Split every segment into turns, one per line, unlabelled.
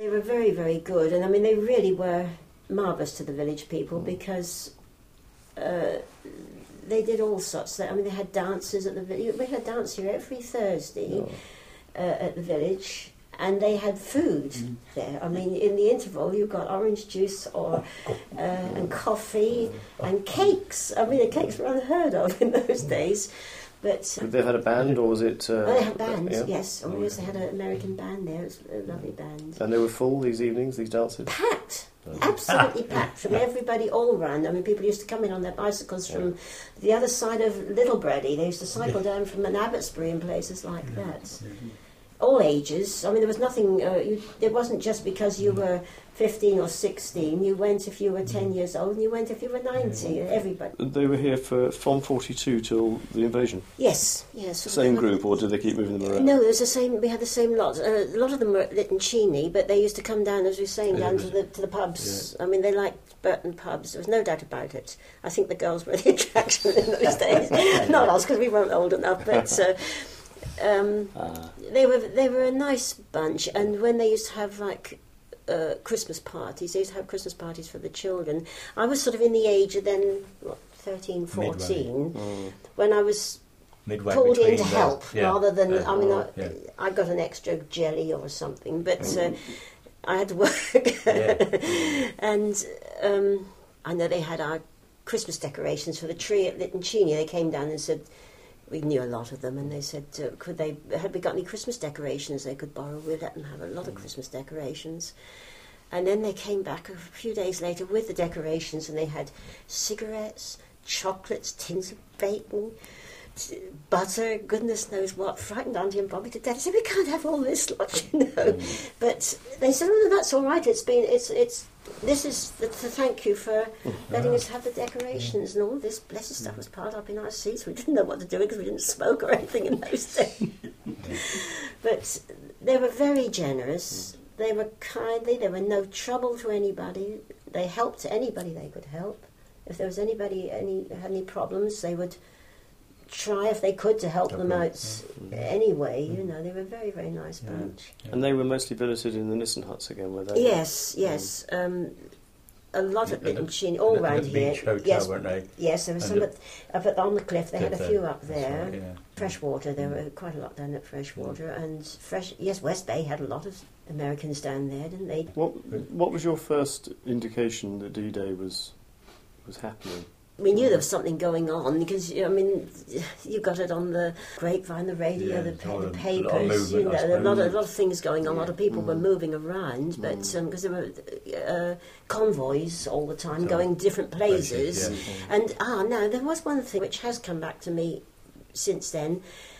They were very, very good, and I mean they really were marvellous to the village people because they did all sorts. I mean they had dances at the village. We had a dance here every Thursday at the village, and they had food there. I mean in the interval you got orange juice and coffee and cakes. I mean the cakes were unheard of in those days. But
they had a band, or was it?
They had bands, yes. Oh, yes, they had an American band there. It was a lovely band.
And they were full these evenings, these dances?
Packed, absolutely packed. I mean, everybody all round. I mean, people used to come in on their bicycles from the other side of Littlebreddy. They used to cycle down from Abbotsbury and places like that. All ages. I mean, there was nothing. It wasn't just because you were 15 or 16. You went if you were 10 years old, and you went if you were 90. Everybody.
They were here from 42 till the invasion.
Yes, yes.
Same group, or did they keep moving them around?
No, it was the same. We had the same lot. A lot of them were at Lytton Cheney, but they used to come down, as we were saying, down to the pubs. Yeah. I mean, they liked Burton pubs. There was no doubt about it. I think the girls were the attraction in those days. Not us, because we weren't old enough, but. They were a nice bunch, and when they used to have like Christmas parties, they used to have Christmas parties for the children. I was sort of in the age of then 13, 14, when I was called in to help rather than I got an extra jelly or something, but I had to work. And I know they had our Christmas decorations for the tree at Lytton Cheney. They came down and said. We knew a lot of them, and they said, had we got any Christmas decorations they could borrow? We'd let them have a lot of Christmas decorations. And then they came back a few days later with the decorations, and they had cigarettes, chocolates, tins of bacon, butter, goodness knows what. Frightened Auntie and Bobby to death. I said, we can't have all this lot, you know. But they said, oh, no, that's all right. This is to thank you for letting us have the decorations and all this blessed stuff was piled up in our seats. We didn't know what to do because we didn't smoke or anything in those days. But they were very generous. They were kindly. They were no trouble to anybody. They helped anybody they could help. If there was anybody had any problems, they would try if they could to help them out anyway. You know, they were a very, very nice bunch.
And they were mostly billeted in the Nissen huts again, were they?
Yes. A lot at Lytton Cheney, all round here.
Beach hotel, weren't they?
Yes, there was some up on the cliff. They had a few up there. Right, Freshwater, there were quite a lot down at Freshwater, and West Bay had a lot of Americans down there, didn't they?
What was your first indication that D-Day was happening?
We knew there was something going on because, I mean, you got it on the grapevine, the radio, the papers, you know, a lot of things going on. A lot of people were moving around, but because there were convoys all the time going different places. And now there was one thing which has come back to me since then.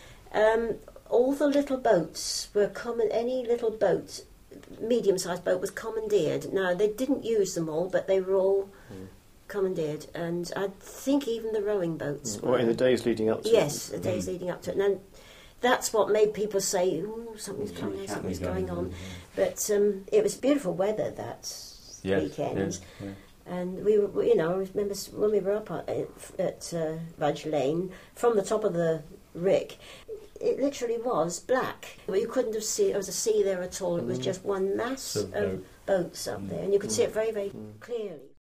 All the little boats were any little boat, medium-sized boat, was commandeered. Now they didn't use them all, but they were all. Commandeered, and I think even the rowing boats were.
In the days leading up to it?
Yes, the days leading up to it. And that's what made people say, something's coming, something's going on. But it was beautiful weather that weekend. And we were, I remember when we were up at Rudge Lane, from the top of the rick, it literally was black. But you couldn't have seen, there was a sea there at all. It was just one mass of boats up there, and you could see it very, very clearly.